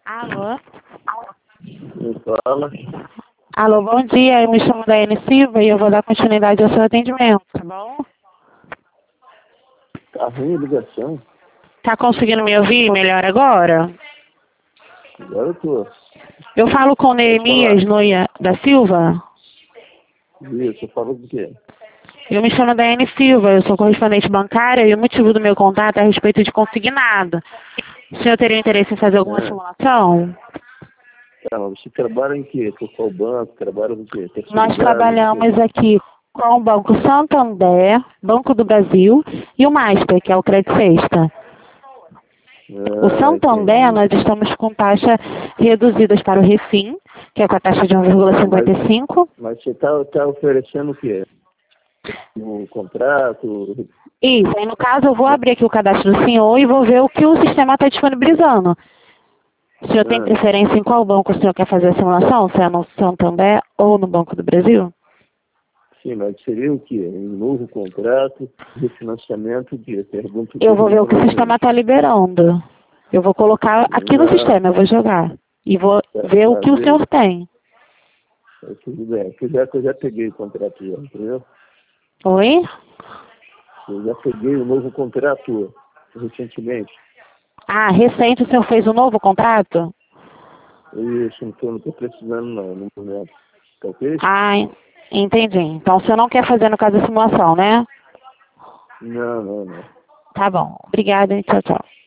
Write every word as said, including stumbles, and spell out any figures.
Alô? Me fala. Alô, bom dia. Eu me chamo Daiane Silva e eu vou dar continuidade ao seu atendimento, tá bom? Tá ruim a ligação? Tá conseguindo me ouvir melhor agora? Agora eu tô. Eu falo com Pode Neemias falar. Noia da Silva. Isso, você fala do quê? Eu me chamo Daiane Silva, eu sou correspondente bancária e o motivo do meu contato é a respeito de consignado. O senhor teria interesse em fazer alguma Ah, simulação? tá, mas você trabalha em quê? Com qual banco? Trabalha no quê? Nós Terceirizado? O quê? trabalhamos aqui com o Banco Santander, Banco do Brasil e o Master, que é o Credit Sexta. O Ah, Santander, entendi. nós estamos com taxas reduzidas para o Refim, que é com a taxa de um vírgula Ah, mas, cinquenta e cinco. mas você tá, tá oferecendo o quê? Um contrato? Isso, aí no caso eu vou abrir aqui o cadastro do senhor e vou ver o que o sistema está disponibilizando. O senhor tem Ah, preferência em qual banco o senhor quer fazer a simulação? Se é no Santander ou no Banco do Brasil? sim, mas seria o quê? Um novo contrato, refinanciamento de pergunta Eu vou tudo ver o que o sistema novamente. está liberando. Eu vou colocar aqui no Não, sistema, eu vou jogar. E vou tá, ver o tá que o bem. senhor tem. Tá tudo bem. Eu já, eu já peguei o contrato já, entendeu? Oi? Eu já peguei o novo contrato recentemente. Ah, recente o senhor fez um novo contrato? Isso, então não estou precisando não, no momento. Tá ok? Ah, entendi. Então o senhor não quer fazer no caso a simulação, né? Não, não, não. Tá bom. Obrigada e tchau, tchau.